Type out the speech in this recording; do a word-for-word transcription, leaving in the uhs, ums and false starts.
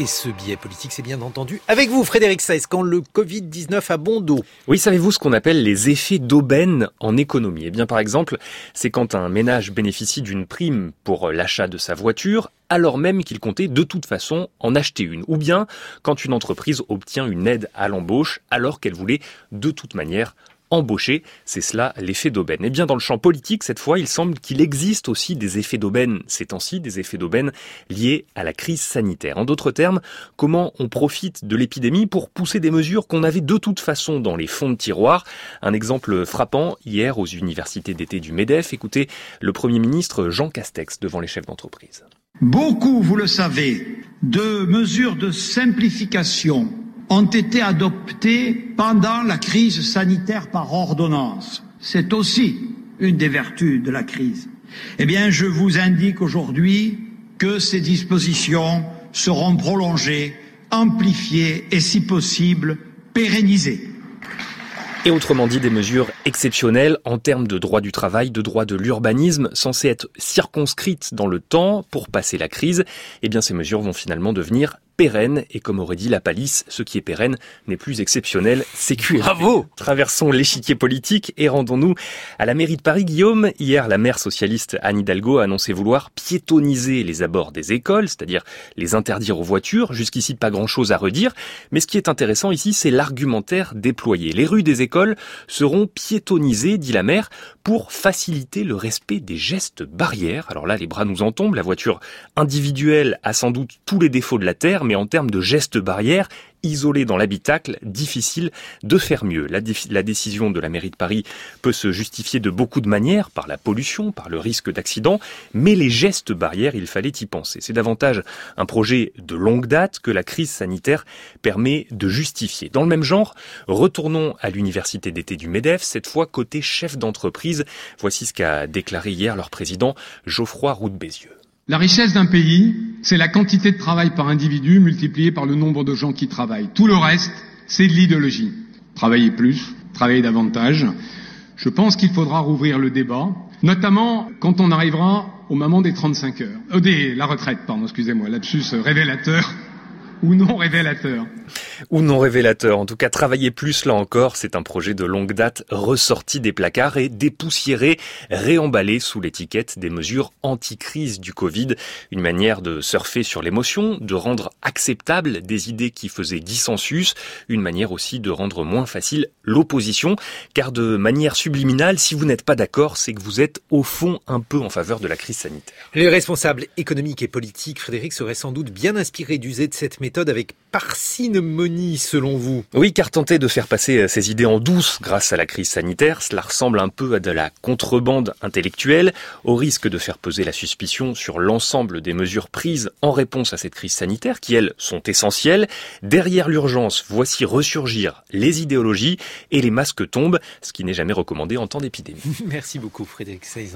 Et ce billet politique, c'est bien entendu avec vous, Frédéric Seyss, quand le covid dix-neuf a bon dos. Oui, savez-vous ce qu'on appelle les effets d'aubaine en économie ? Eh bien, par exemple, c'est quand un ménage bénéficie d'une prime pour l'achat de sa voiture, alors même qu'il comptait de toute façon en acheter une. Ou bien quand une entreprise obtient une aide à l'embauche, alors qu'elle voulait de toute manière embaucher, c'est cela l'effet d'aubaine. Et bien dans le champ politique, cette fois, il semble qu'il existe aussi des effets d'aubaine ces temps-ci, des effets d'aubaine liés à la crise sanitaire. En d'autres termes, comment on profite de l'épidémie pour pousser des mesures qu'on avait de toute façon dans les fonds de tiroir. Un exemple frappant, hier aux universités d'été du MEDEF, écoutez le Premier ministre Jean Castex devant les chefs d'entreprise. Beaucoup, vous le savez, de mesures de simplification ont été adoptées pendant la crise sanitaire par ordonnance. C'est aussi une des vertus de la crise. Eh bien, je vous indique aujourd'hui que ces dispositions seront prolongées, amplifiées et, si possible, pérennisées. Et autrement dit, des mesures exceptionnelles en termes de droit du travail, de droit de l'urbanisme, censées être circonscrites dans le temps pour passer la crise. Eh bien, ces mesures vont finalement devenir pérenne, et comme aurait dit la palisse, ce qui est pérenne n'est plus exceptionnel, c'est Q R P. Bravo! Traversons l'échiquier politique et rendons-nous à la mairie de Paris. Guillaume, hier, la maire socialiste Anne Hidalgo a annoncé vouloir piétoniser les abords des écoles, c'est-à-dire les interdire aux voitures. Jusqu'ici, pas grand-chose à redire, mais ce qui est intéressant ici, c'est l'argumentaire déployé. Les rues des écoles seront piétonisées, dit la maire, pour faciliter le respect des gestes barrières. Alors là, les bras nous en tombent, la voiture individuelle a sans doute tous les défauts de la Terre, mais en termes de gestes barrières, isolés dans l'habitacle, difficile de faire mieux. La, dé- la décision de la mairie de Paris peut se justifier de beaucoup de manières, par la pollution, par le risque d'accident, mais les gestes barrières, il fallait y penser. C'est davantage un projet de longue date que la crise sanitaire permet de justifier. Dans le même genre, retournons à l'université d'été du MEDEF, cette fois côté chef d'entreprise. Voici ce qu'a déclaré hier leur président Geoffroy Roux de Bézieux. La richesse d'un pays, c'est la quantité de travail par individu multipliée par le nombre de gens qui travaillent. Tout le reste, c'est de l'idéologie. Travailler plus, travailler davantage. Je pense qu'il faudra rouvrir le débat, notamment quand on arrivera au moment des trente-cinq heures. Euh, des, la retraite, pardon, excusez-moi, lapsus révélateur ou non révélateur. Ou non révélateur. En tout cas, travailler plus, là encore, c'est un projet de longue date ressorti des placards et dépoussiéré, réemballé sous l'étiquette des mesures anti-crise du Covid. Une manière de surfer sur l'émotion, de rendre acceptables des idées qui faisaient dissensus. Une manière aussi de rendre moins facile l'opposition. Car de manière subliminale, si vous n'êtes pas d'accord, c'est que vous êtes au fond un peu en faveur de la crise sanitaire. Les responsables économiques et politiques, Frédéric, seraient sans doute bien inspirés d'user de cette méthode avec parcimonie, selon vous. Oui, car tenter de faire passer ces idées en douce grâce à la crise sanitaire, cela ressemble un peu à de la contrebande intellectuelle, au risque de faire peser la suspicion sur l'ensemble des mesures prises en réponse à cette crise sanitaire, qui, elles, sont essentielles. Derrière l'urgence, voici ressurgir les idéologies et les masques tombent, ce qui n'est jamais recommandé en temps d'épidémie. Merci beaucoup, Frédéric Seyss.